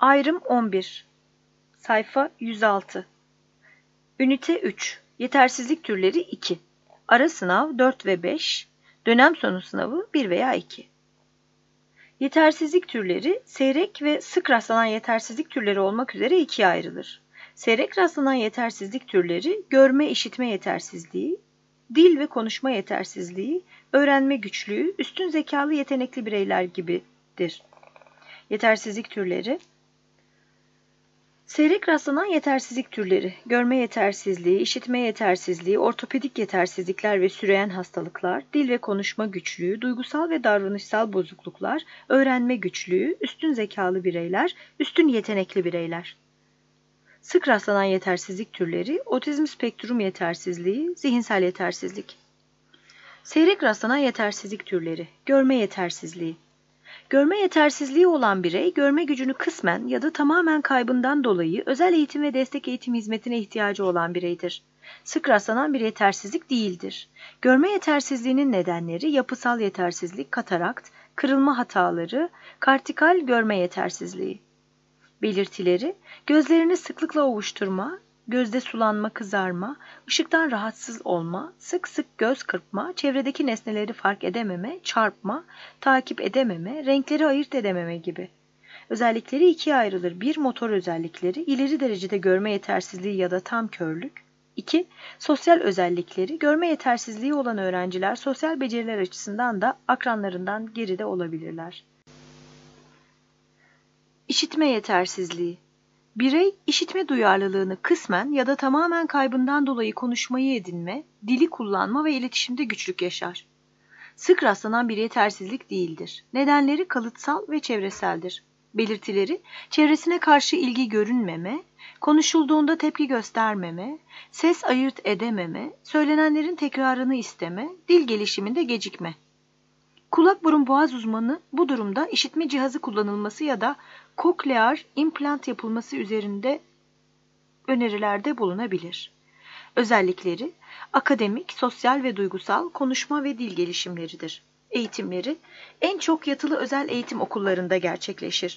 Ayrım 11. Sayfa 106. Ünite 3. Yetersizlik türleri 2. Ara sınav 4 ve 5. Dönem sonu sınavı 1 veya 2. Yetersizlik türleri seyrek ve sık rastlanan yetersizlik türleri olmak üzere ikiye ayrılır. Seyrek rastlanan yetersizlik türleri görme işitme yetersizliği, dil ve konuşma yetersizliği, öğrenme güçlüğü, üstün zekalı yetenekli bireyler gibidir. Yetersizlik türleri seyrek rastlanan yetersizlik türleri, görme yetersizliği, işitme yetersizliği, ortopedik yetersizlikler ve süreyen hastalıklar, dil ve konuşma güçlüğü, duygusal ve davranışsal bozukluklar, öğrenme güçlüğü, üstün zekalı bireyler, üstün yetenekli bireyler. Sık rastlanan yetersizlik türleri, otizm spektrum yetersizliği, zihinsel yetersizlik. Seyrek rastlanan yetersizlik türleri, görme yetersizliği. Görme yetersizliği olan birey, görme gücünü kısmen ya da tamamen kaybından dolayı özel eğitim ve destek eğitim hizmetine ihtiyacı olan bireydir. Sık rastlanan bir yetersizlik değildir. Görme yetersizliğinin nedenleri yapısal yetersizlik, katarakt, kırılma hataları, kortikal görme yetersizliği. Belirtileri, gözlerini sıklıkla ovuşturma, gözde sulanma, kızarma, ışıktan rahatsız olma, sık sık göz kırpma, çevredeki nesneleri fark edememe, çarpma, takip edememe, renkleri ayırt edememe gibi. Özellikleri ikiye ayrılır. 1. Motor özellikleri, ileri derecede görme yetersizliği ya da tam körlük. 2. Sosyal özellikleri, görme yetersizliği olan öğrenciler sosyal beceriler açısından da akranlarından geride olabilirler. İşitme yetersizliği. Birey, işitme duyarlılığını kısmen ya da tamamen kaybından dolayı konuşmayı edinme, dili kullanma ve iletişimde güçlük yaşar. Sık rastlanan bir yetersizlik değildir. Nedenleri kalıtsal ve çevreseldir. Belirtileri, çevresine karşı ilgi görünmeme, konuşulduğunda tepki göstermeme, ses ayırt edememe, söylenenlerin tekrarını isteme, dil gelişiminde gecikme. Kulak burun boğaz uzmanı bu durumda işitme cihazı kullanılması ya da koklear implant yapılması üzerinde önerilerde bulunabilir. Özellikleri akademik, sosyal ve duygusal konuşma ve dil gelişimleridir. Eğitimleri en çok yatılı özel eğitim okullarında gerçekleşir.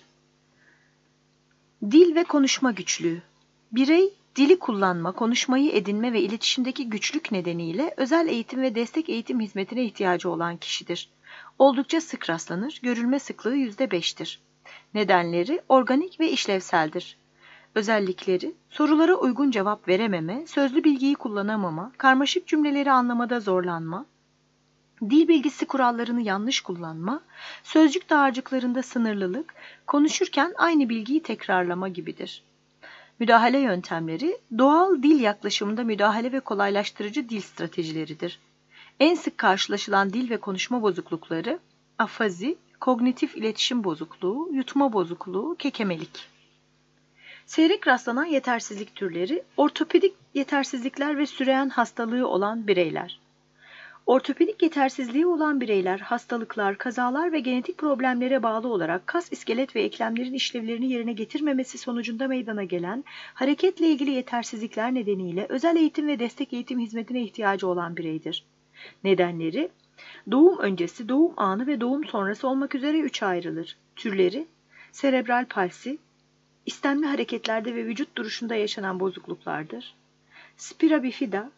Dil ve konuşma güçlüğü. Birey, dili kullanma, konuşmayı edinme ve iletişimdeki güçlük nedeniyle özel eğitim ve destek eğitim hizmetine ihtiyacı olan kişidir. Oldukça sık rastlanır, görülme sıklığı %5'tir. Nedenleri organik ve işlevseldir. Özellikleri, sorulara uygun cevap verememe, sözlü bilgiyi kullanamama, karmaşık cümleleri anlamada zorlanma, dil bilgisi kurallarını yanlış kullanma, sözcük dağarcıklarında sınırlılık, konuşurken aynı bilgiyi tekrarlama gibidir. Müdahale yöntemleri, doğal dil yaklaşımında müdahale ve kolaylaştırıcı dil stratejileridir. En sık karşılaşılan dil ve konuşma bozuklukları, afazi, kognitif iletişim bozukluğu, yutma bozukluğu, kekemelik. Seyrek rastlanan yetersizlik türleri, ortopedik yetersizlikler ve süreyen hastalığı olan bireyler. Ortopedik yetersizliği olan bireyler, hastalıklar, kazalar ve genetik problemlere bağlı olarak kas, iskelet ve eklemlerin işlevlerini yerine getirmemesi sonucunda meydana gelen hareketle ilgili yetersizlikler nedeniyle özel eğitim ve destek eğitim hizmetine ihtiyacı olan bireydir. Nedenleri, doğum öncesi, doğum anı ve doğum sonrası olmak üzere 3'e ayrılır. Türleri, serebral palsi, istemli hareketlerde ve vücut duruşunda yaşanan bozukluklardır. Spina bifida,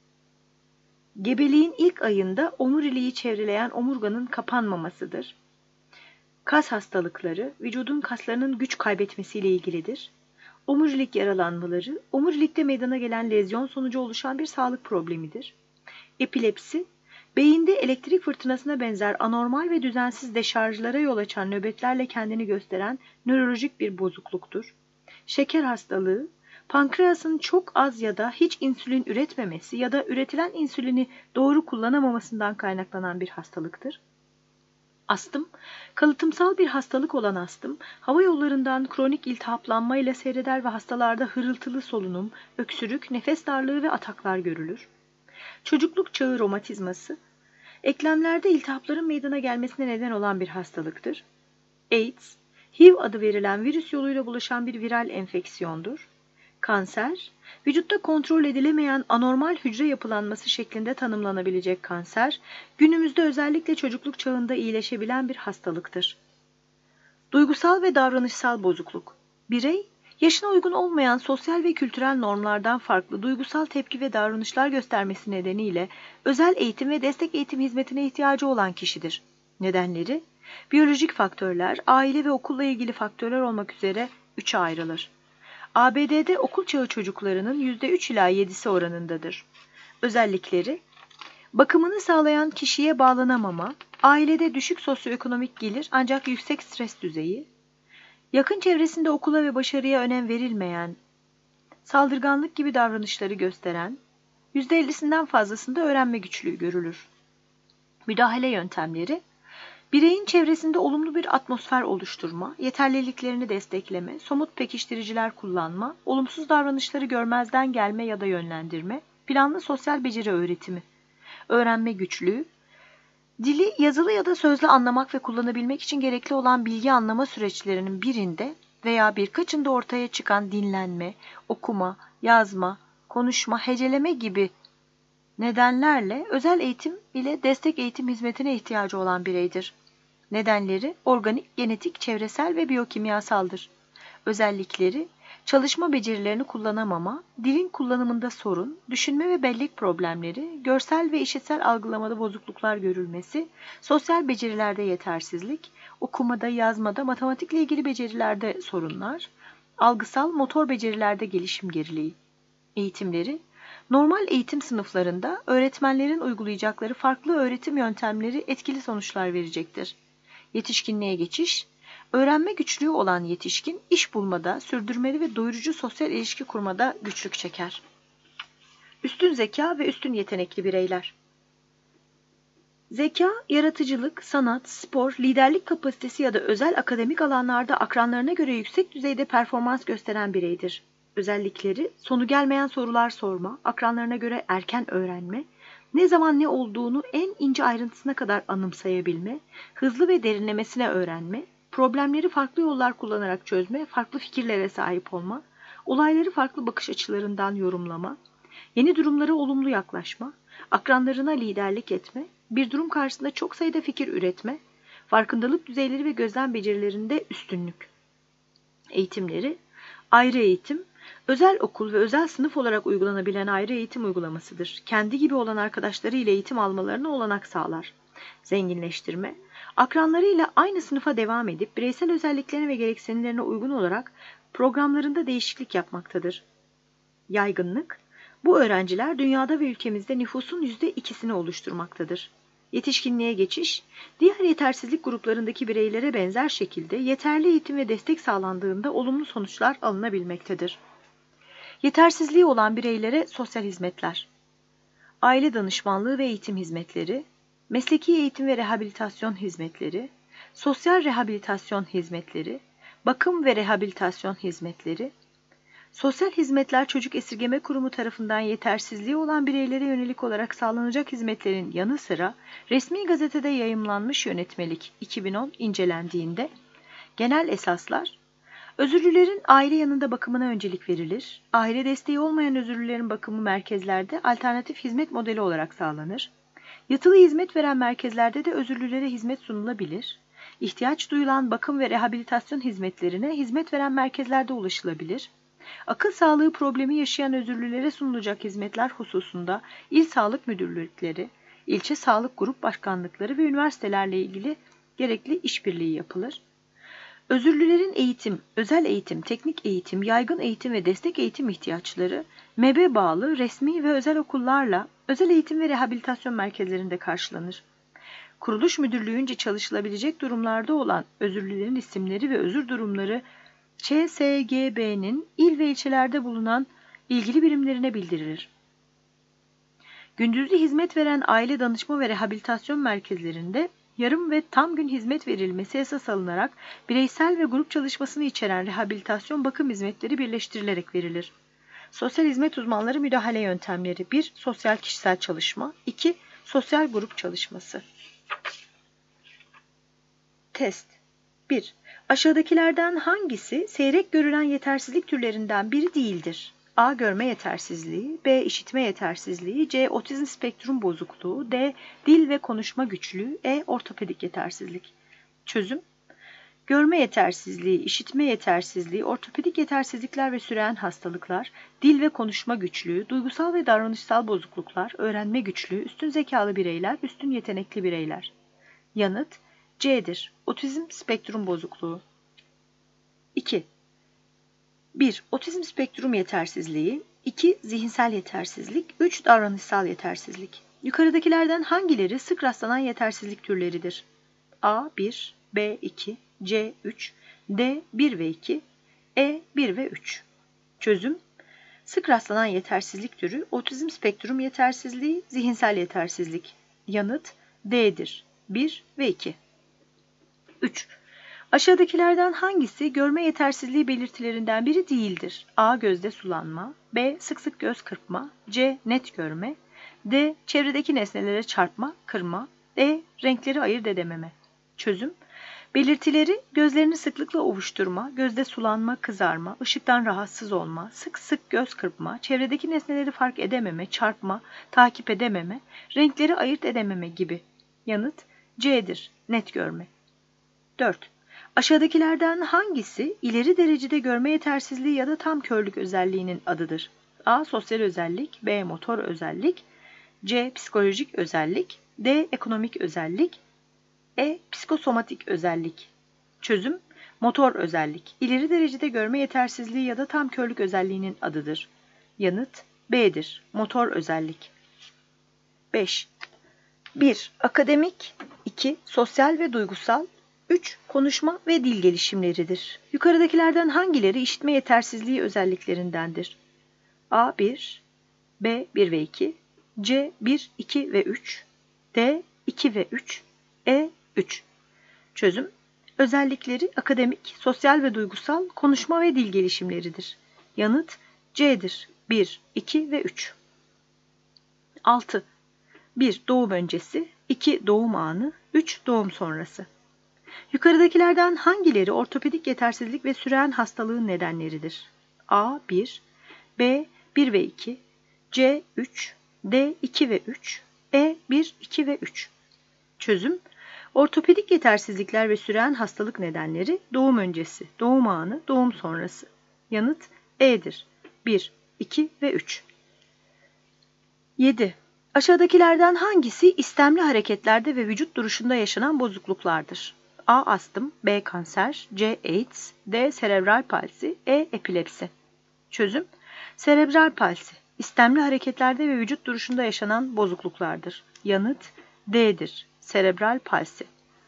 gebeliğin ilk ayında omuriliği çevreleyen omurganın kapanmamasıdır. Kas hastalıkları, vücudun kaslarının güç kaybetmesiyle ilgilidir. Omurilik yaralanmaları, omurilikte meydana gelen lezyon sonucu oluşan bir sağlık problemidir. Epilepsi, beyinde elektrik fırtınasına benzer anormal ve düzensiz deşarjlara yol açan nöbetlerle kendini gösteren nörolojik bir bozukluktur. Şeker hastalığı, pankreasın çok az ya da hiç insülin üretmemesi ya da üretilen insülini doğru kullanamamasından kaynaklanan bir hastalıktır. Astım, kalıtımsal bir hastalık olan astım, hava yollarından kronik iltihaplanma ile seyreder ve hastalarda hırıltılı solunum, öksürük, nefes darlığı ve ataklar görülür. Çocukluk çağı romatizması, eklemlerde iltihapların meydana gelmesine neden olan bir hastalıktır. AIDS, HIV adı verilen virüs yoluyla bulaşan bir viral enfeksiyondur. Kanser, vücutta kontrol edilemeyen anormal hücre yapılanması şeklinde tanımlanabilecek kanser, günümüzde özellikle çocukluk çağında iyileşebilen bir hastalıktır. Duygusal ve davranışsal bozukluk. Birey, yaşına uygun olmayan sosyal ve kültürel normlardan farklı duygusal tepki ve davranışlar göstermesi nedeniyle özel eğitim ve destek eğitim hizmetine ihtiyacı olan kişidir. Nedenleri, biyolojik faktörler, aile ve okulla ilgili faktörler olmak üzere 3'e ayrılır. ABD'de okul çağı çocuklarının %3 ila 7'si oranındadır. Özellikleri, bakımını sağlayan kişiye bağlanamama, ailede düşük sosyoekonomik gelir ancak yüksek stres düzeyi, yakın çevresinde okula ve başarıya önem verilmeyen, saldırganlık gibi davranışları gösteren, %50'sinden fazlasında öğrenme güçlüğü görülür. Müdahale yöntemleri, bireyin çevresinde olumlu bir atmosfer oluşturma, yeterliliklerini destekleme, somut pekiştiriciler kullanma, olumsuz davranışları görmezden gelme ya da yönlendirme, planlı sosyal beceri öğretimi, öğrenme güçlüğü, dili yazılı ya da sözlü anlamak ve kullanabilmek için gerekli olan bilgi anlama süreçlerinin birinde veya birkaçında ortaya çıkan dinlenme, okuma, yazma, konuşma, heceleme gibi nedenlerle özel eğitim ile destek eğitim hizmetine ihtiyacı olan bireydir. Nedenleri organik, genetik, çevresel ve biyokimyasaldır. Özellikleri çalışma becerilerini kullanamama, dilin kullanımında sorun, düşünme ve bellek problemleri, görsel ve işitsel algılamada bozukluklar görülmesi, sosyal becerilerde yetersizlik, okumada, yazmada, matematikle ilgili becerilerde sorunlar, algısal, motor becerilerde gelişim geriliği. Eğitimleri, normal eğitim sınıflarında öğretmenlerin uygulayacakları farklı öğretim yöntemleri etkili sonuçlar verecektir. Yetişkinliğe geçiş, öğrenme güçlüğü olan yetişkin, iş bulmada, sürdürmeli ve doyurucu sosyal ilişki kurmada güçlük çeker. Üstün zeka ve üstün yetenekli bireyler. Zeka, yaratıcılık, sanat, spor, liderlik kapasitesi ya da özel akademik alanlarda akranlarına göre yüksek düzeyde performans gösteren bireydir. Özellikleri, sonu gelmeyen sorular sorma, akranlarına göre erken öğrenme, ne zaman ne olduğunu en ince ayrıntısına kadar anımsayabilme, hızlı ve derinlemesine öğrenme, problemleri farklı yollar kullanarak çözme, farklı fikirlere sahip olma, olayları farklı bakış açılarından yorumlama, yeni durumlara olumlu yaklaşma, akranlarına liderlik etme, bir durum karşısında çok sayıda fikir üretme, farkındalık düzeyleri ve gözlem becerilerinde üstünlük. Eğitimleri, ayrı eğitim, özel okul ve özel sınıf olarak uygulanabilen ayrı eğitim uygulamasıdır. Kendi gibi olan arkadaşları ile eğitim almalarına olanak sağlar. Zenginleştirme, akranlarıyla aynı sınıfa devam edip bireysel özelliklerine ve gereksinimlerine uygun olarak programlarında değişiklik yapmaktadır. Yaygınlık, bu öğrenciler dünyada ve ülkemizde nüfusun %2'sini oluşturmaktadır. Yetişkinliğe geçiş, diğer yetersizlik gruplarındaki bireylere benzer şekilde yeterli eğitim ve destek sağlandığında olumlu sonuçlar alınabilmektedir. Yetersizliği olan bireylere sosyal hizmetler, aile danışmanlığı ve eğitim hizmetleri, mesleki eğitim ve rehabilitasyon hizmetleri, sosyal rehabilitasyon hizmetleri, bakım ve rehabilitasyon hizmetleri, sosyal hizmetler Çocuk Esirgeme Kurumu tarafından yetersizliği olan bireylere yönelik olarak sağlanacak hizmetlerin yanı sıra resmi gazetede yayımlanmış yönetmelik 2010 incelendiğinde genel esaslar, özürlülerin aile yanında bakımına öncelik verilir, aile desteği olmayan özürlülerin bakımı merkezlerde alternatif hizmet modeli olarak sağlanır, yatılı hizmet veren merkezlerde de özürlülere hizmet sunulabilir, ihtiyaç duyulan bakım ve rehabilitasyon hizmetlerine hizmet veren merkezlerde ulaşılabilir, akıl sağlığı problemi yaşayan özürlülere sunulacak hizmetler hususunda il sağlık müdürlükleri, ilçe sağlık grup başkanlıkları ve üniversitelerle ilgili gerekli işbirliği yapılır. Özürlülerin eğitim, özel eğitim, teknik eğitim, yaygın eğitim ve destek eğitim ihtiyaçları MEB'e bağlı resmi ve özel okullarla özel eğitim ve rehabilitasyon merkezlerinde karşılanır. Kuruluş müdürlüğünce çalışılabilecek durumlarda olan özürlülerin isimleri ve özür durumları ÇSGB'nin il ve ilçelerde bulunan ilgili birimlerine bildirilir. Gündüzlü hizmet veren aile danışma ve rehabilitasyon merkezlerinde yarım ve tam gün hizmet verilmesi esas alınarak bireysel ve grup çalışmasını içeren rehabilitasyon bakım hizmetleri birleştirilerek verilir. Sosyal hizmet uzmanları müdahale yöntemleri 1. Sosyal kişisel çalışma 2. Sosyal grup çalışması. Test 1. Aşağıdakilerden hangisi seyrek görülen yetersizlik türlerinden biri değildir? A. Görme yetersizliği, B. İşitme yetersizliği, C. Otizm spektrum bozukluğu, D. Dil ve konuşma güçlüğü, E. Ortopedik yetersizlik. Çözüm: görme yetersizliği, işitme yetersizliği, ortopedik yetersizlikler ve süreyen hastalıklar, dil ve konuşma güçlüğü, duygusal ve davranışsal bozukluklar, öğrenme güçlüğü, üstün zekalı bireyler, üstün yetenekli bireyler. Yanıt C'dir. Otizm spektrum bozukluğu. 2. 1. Otizm spektrum yetersizliği. 2. Zihinsel yetersizlik. 3. Davranışsal yetersizlik. Yukarıdakilerden hangileri sık rastlanan yetersizlik türleridir? A. 1, B. 2, C. 3, D. 1 ve 2, E. 1 ve 3. Çözüm: sık rastlanan yetersizlik türü otizm spektrum yetersizliği, zihinsel yetersizlik. Yanıt D'dir. 1 ve 2. 3. Aşağıdakilerden hangisi görme yetersizliği belirtilerinden biri değildir? A. Gözde sulanma, B. Sık sık göz kırpma, C. Net görme, D. Çevredeki nesnelere çarpma, kırma, E. Renkleri ayırt edememe. Çözüm: belirtileri gözlerini sıklıkla ovuşturma, gözde sulanma, kızarma, ışıktan rahatsız olma, sık sık göz kırpma, çevredeki nesneleri fark edememe, çarpma, takip edememe, renkleri ayırt edememe gibi. Yanıt C'dir. Net görme. 4. Aşağıdakilerden hangisi ileri derecede görme yetersizliği ya da tam körlük özelliğinin adıdır? A. Sosyal özellik, B. Motor özellik, C. Psikolojik özellik, D. Ekonomik özellik, E. Psikosomatik özellik. Çözüm: motor özellik. İleri derecede görme yetersizliği ya da tam körlük özelliğinin adıdır. Yanıt B'dir. Motor özellik. 5. 1. Akademik, 2. Sosyal ve duygusal, 3. Konuşma ve dil gelişimleridir. Yukarıdakilerden hangileri işitme yetersizliği özelliklerindendir? A. 1, B. 1 ve 2, C. 1, 2 ve 3, D. 2 ve 3, E. 3. Çözüm: özellikleri akademik, sosyal ve duygusal, konuşma ve dil gelişimleridir. Yanıt C'dir. 1, 2 ve 3. 6. 1. Doğum öncesi, 2. Doğum anı, 3. Doğum sonrası. Yukarıdakilerden hangileri ortopedik yetersizlik ve süreyen hastalığın nedenleridir? A. 1, B. 1 ve 2, C. 3, D. 2 ve 3, E. 1, 2 ve 3. Çözüm: ortopedik yetersizlikler ve süreyen hastalık nedenleri doğum öncesi, doğum anı, doğum sonrası. Yanıt E'dir. 1, 2 ve 3. 7. Aşağıdakilerden hangisi istemli hareketlerde ve vücut duruşunda yaşanan bozukluklardır? A. Astım, B. Kanser, C. AIDS, D. Serebral palsi, E. Epilepsi. Çözüm: serebral palsi, istemli hareketlerde ve vücut duruşunda yaşanan bozukluklardır. Yanıt D'dir. Serebral palsi.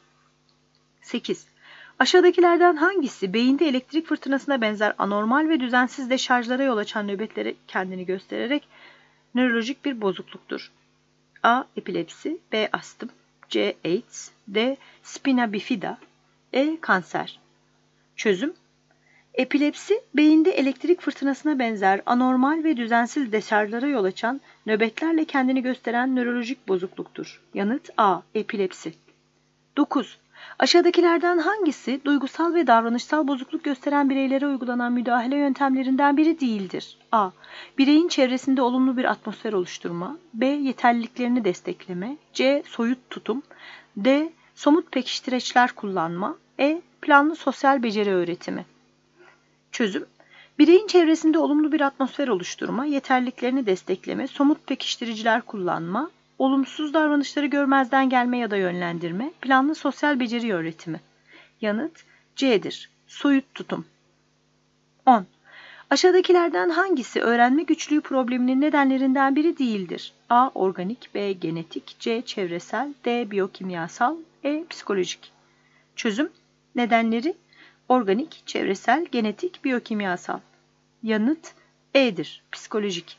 8. Aşağıdakilerden hangisi beyinde elektrik fırtınasına benzer anormal ve düzensiz deşarjlara yol açan nöbetlere kendini göstererek nörolojik bir bozukluktur? A. Epilepsi, B. Astım, C. AIDS, D. Spina bifida, E. Kanser. Çözüm: epilepsi, beyinde elektrik fırtınasına benzer anormal ve düzensiz deşarjlara yol açan nöbetlerle kendini gösteren nörolojik bozukluktur. Yanıt A. Epilepsi. 9. Aşağıdakilerden hangisi duygusal ve davranışsal bozukluk gösteren bireylere uygulanan müdahale yöntemlerinden biri değildir? A. Bireyin çevresinde olumlu bir atmosfer oluşturma, B. Yeterliliklerini destekleme, C. Soyut tutum, D. Somut pekiştireçler kullanma, E. Planlı sosyal beceri öğretimi. Çözüm: bireyin çevresinde olumlu bir atmosfer oluşturma, yeterliliklerini destekleme, somut pekiştiriciler kullanma, olumsuz davranışları görmezden gelme ya da yönlendirme, planlı sosyal beceri öğretimi. Yanıt C'dir. Soyut tutum. 10. Aşağıdakilerden hangisi öğrenme güçlüğü probleminin nedenlerinden biri değildir? A. Organik, B. Genetik, C. Çevresel, D. Biyokimyasal, E. Psikolojik. Çözüm: nedenleri organik, çevresel, genetik, biyokimyasal. Yanıt E'dir. Psikolojik.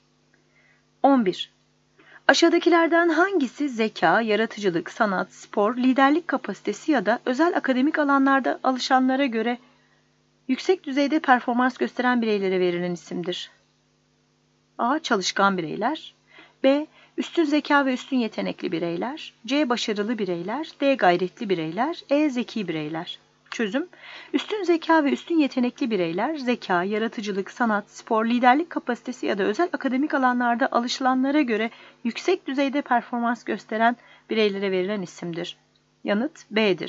11. Aşağıdakilerden hangisi zeka, yaratıcılık, sanat, spor, liderlik kapasitesi ya da özel akademik alanlarda alışanlara göre yüksek düzeyde performans gösteren bireylere verilen isimdir? A. Çalışkan bireyler, B. Üstün zeka ve üstün yetenekli bireyler, C. Başarılı bireyler, D. Gayretli bireyler, E. Zeki bireyler. Çözüm: üstün zeka ve üstün yetenekli bireyler, zeka, yaratıcılık, sanat, spor, liderlik kapasitesi ya da özel akademik alanlarda alışılanlara göre yüksek düzeyde performans gösteren bireylere verilen isimdir. Yanıt B'dir.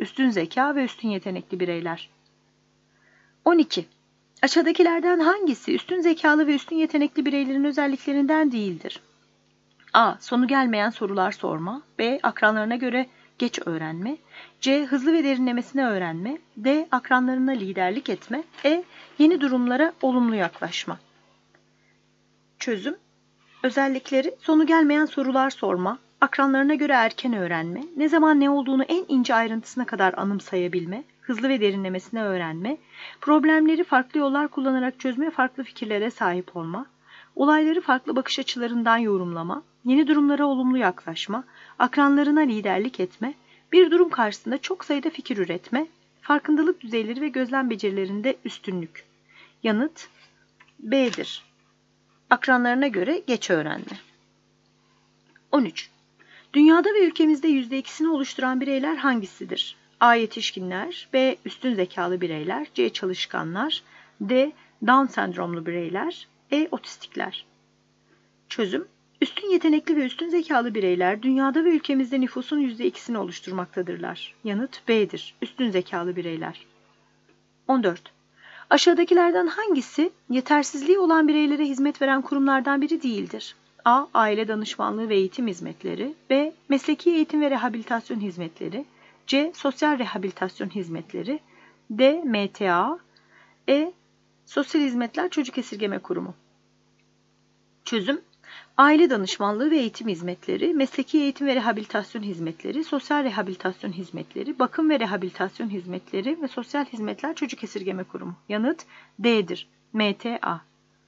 üstün zeka ve üstün yetenekli bireyler. 12. Aşağıdakilerden hangisi üstün zekalı ve üstün yetenekli bireylerin özelliklerinden değildir? A. Sonu gelmeyen sorular sorma. B. Akranlarına göre geç öğrenme. C. Hızlı ve derinlemesine öğrenme. D. Akranlarına liderlik etme. E. Yeni durumlara olumlu yaklaşma. Çözüm. Özellikleri: sonu gelmeyen sorular sorma, akranlarına göre erken öğrenme, ne zaman ne olduğunu en ince ayrıntısına kadar anımsayabilme, hızlı ve derinlemesine öğrenme, problemleri farklı yollar kullanarak çözme, farklı fikirlere sahip olma, olayları farklı bakış açılarından yorumlama, yeni durumlara olumlu yaklaşma, akranlarına liderlik etme, bir durum karşısında çok sayıda fikir üretme, farkındalık düzeyleri ve gözlem becerilerinde üstünlük. Yanıt B'dir. Akranlarına göre geç öğrenme. 13. Dünyada ve ülkemizde %2'sini oluşturan bireyler hangisidir? A. Yetişkinler, B. Üstün zekalı bireyler, C. Çalışkanlar, D. Down sendromlu bireyler, E. Otistikler. Çözüm. Üstün yetenekli ve üstün zekalı bireyler dünyada ve ülkemizde nüfusun %2'sini oluşturmaktadırlar. Yanıt B'dir. Üstün zekalı bireyler. 14. Aşağıdakilerden hangisi yetersizliği olan bireylere hizmet veren kurumlardan biri değildir? A. Aile danışmanlığı ve eğitim hizmetleri, B. Mesleki eğitim ve rehabilitasyon hizmetleri, C. Sosyal rehabilitasyon hizmetleri, D. MTA, E. Sosyal Hizmetler Çocuk Esirgeme Kurumu. Çözüm. Aile danışmanlığı ve eğitim hizmetleri, mesleki eğitim ve rehabilitasyon hizmetleri, sosyal rehabilitasyon hizmetleri, bakım ve rehabilitasyon hizmetleri ve sosyal hizmetler çocuk esirgeme kurumu. Yanıt D'dir. MTA.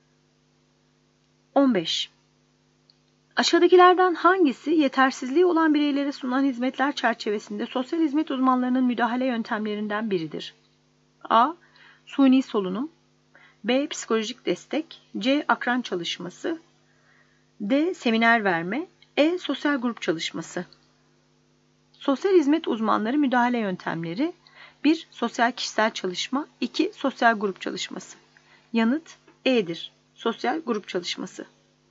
15. Aşağıdakilerden hangisi yetersizliği olan bireylere sunulan hizmetler çerçevesinde sosyal hizmet uzmanlarının müdahale yöntemlerinden biridir? A. Suni solunum, B. Psikolojik destek, C. Akran çalışması, D. Seminer verme, E. Sosyal grup çalışması. Sosyal hizmet uzmanları müdahale yöntemleri: 1. Sosyal kişisel çalışma, 2. Sosyal grup çalışması. Yanıt E'dir. Sosyal grup çalışması.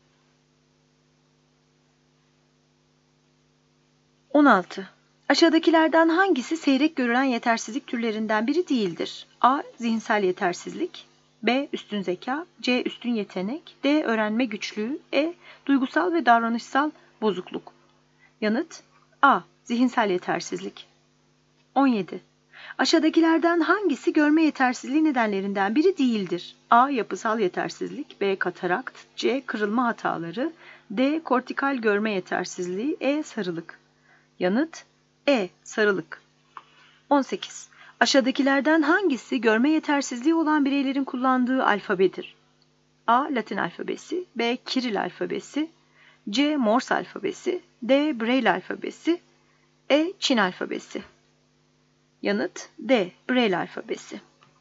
16. Aşağıdakilerden hangisi seyrek görülen yetersizlik türlerinden biri değildir? A. Zihinsel yetersizlik, B. Üstün zeka, C. Üstün yetenek, D. Öğrenme güçlüğü, E. Duygusal ve davranışsal bozukluk. Yanıt A. Zihinsel yetersizlik. 17. Aşağıdakilerden hangisi görme yetersizliği nedenlerinden biri değildir? A. Yapısal yetersizlik, B. Katarakt, C. Kırılma hataları, D. Kortikal görme yetersizliği, E. Sarılık. Yanıt E. Sarılık. 18. Aşağıdakilerden hangisi görme yetersizliği olan bireylerin kullandığı alfabedir? A. Latin alfabesi, B. Kiril alfabesi, C. Morse alfabesi, D. Braille alfabesi, E. Çin alfabesi. Yanıt D. Braille alfabesi.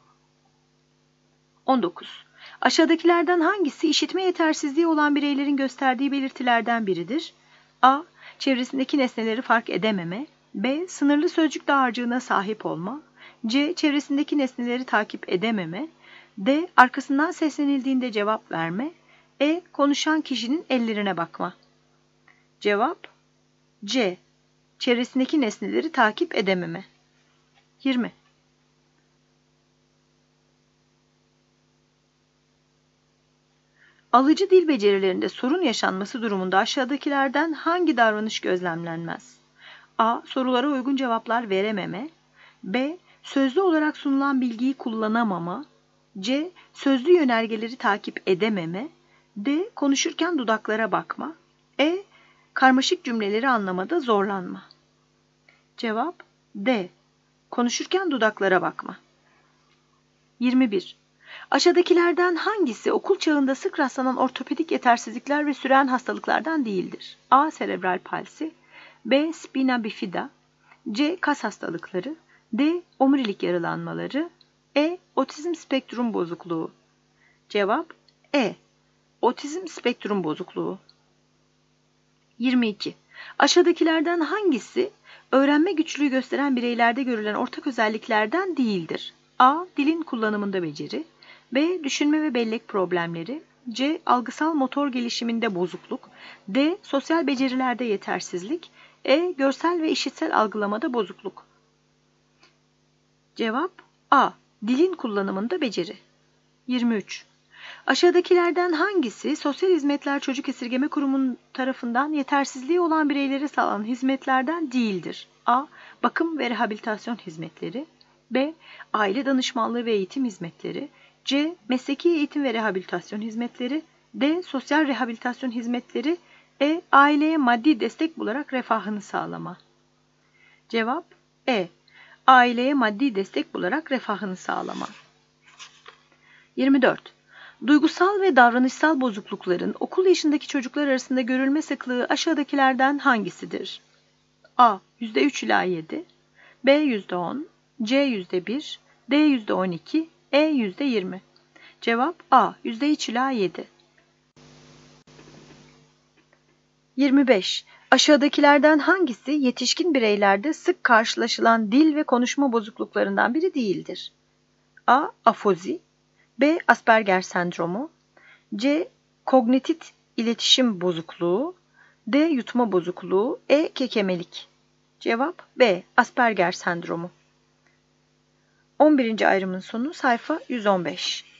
19. Aşağıdakilerden hangisi işitme yetersizliği olan bireylerin gösterdiği belirtilerden biridir? A. Çevresindeki nesneleri fark edememe, B. Sınırlı sözcük dağarcığına sahip olma, C. Çevresindeki nesneleri takip edememe, D. Arkasından seslenildiğinde cevap verme, E. Konuşan kişinin ellerine bakma. Cevap C. Çevresindeki nesneleri takip edememe. 20. Alıcı dil becerilerinde sorun yaşanması durumunda aşağıdakilerden hangi davranış gözlemlenmez? A. Sorulara uygun cevaplar verememe, B. Sözlü olarak sunulan bilgiyi kullanamama, C. Sözlü yönergeleri takip edememe, D. Konuşurken dudaklara bakma, E. Karmaşık cümleleri anlamada zorlanma. Cevap D. Konuşurken dudaklara bakma. 21. Aşağıdakilerden hangisi okul çağında sık rastlanan ortopedik yetersizlikler ve süren hastalıklardan değildir? A. Serebral palsi, B. Spina bifida, C. Kas hastalıkları, D. Omurilik yaralanmaları, E. Otizm spektrum bozukluğu. Cevap E. Otizm spektrum bozukluğu. 22. Aşağıdakilerden hangisi öğrenme güçlüğü gösteren bireylerde görülen ortak özelliklerden değildir? A. Dilin kullanımında beceri, B. Düşünme ve bellek problemleri, C. Algısal motor gelişiminde bozukluk, D. Sosyal becerilerde yetersizlik, E. Görsel ve işitsel algılamada bozukluk. Cevap A. Dilin kullanımında beceri. 23. Aşağıdakilerden hangisi Sosyal Hizmetler Çocuk Esirgeme Kurumu tarafından yetersizliği olan bireylere sağlanan hizmetlerden değildir? A. Bakım ve rehabilitasyon hizmetleri. B. Aile danışmanlığı ve eğitim hizmetleri. C. Mesleki eğitim ve rehabilitasyon hizmetleri. D. Sosyal rehabilitasyon hizmetleri. E. Aileye maddi destek bularak refahını sağlama. Cevap E. Aileye maddi destek bularak refahını sağlama. 24. Duygusal ve davranışsal bozuklukların okul yaşındaki çocuklar arasında görülme sıklığı aşağıdakilerden hangisidir? A. %3 ila 7, B. %10, C. %1, D. %12, E. %20. Cevap A. %3 ila 7. 25. Aşağıdakilerden hangisi yetişkin bireylerde sık karşılaşılan dil ve konuşma bozukluklarından biri değildir? A. Afozi, B. Asperger sendromu, C. Kognitif iletişim bozukluğu, D. Yutma bozukluğu, E. Kekemelik. Cevap B. Asperger sendromu. 11. ayrımın sonu sayfa 115.